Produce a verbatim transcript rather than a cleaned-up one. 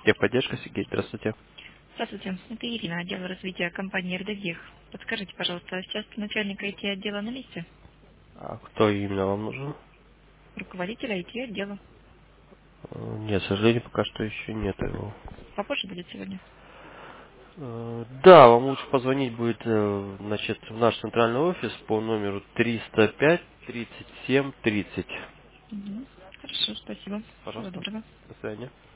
Техподдержка, Сергей, здравствуйте. Здравствуйте, это Ирина, отдел развития компании РДГИХ. Подскажите, пожалуйста, сейчас начальник ай ти-отдела на месте? А кто именно вам нужен? Руководитель ай ти-отдела. Э, Нет, к сожалению, пока что еще нет его. Попозже будет сегодня? Э, Да, вам лучше позвонить будет э, значит, в наш центральный офис по номеру триста пять тридцать семь тридцать. Мгм. Хорошо, спасибо. Всего Пожалуйста, доброго. до свидания.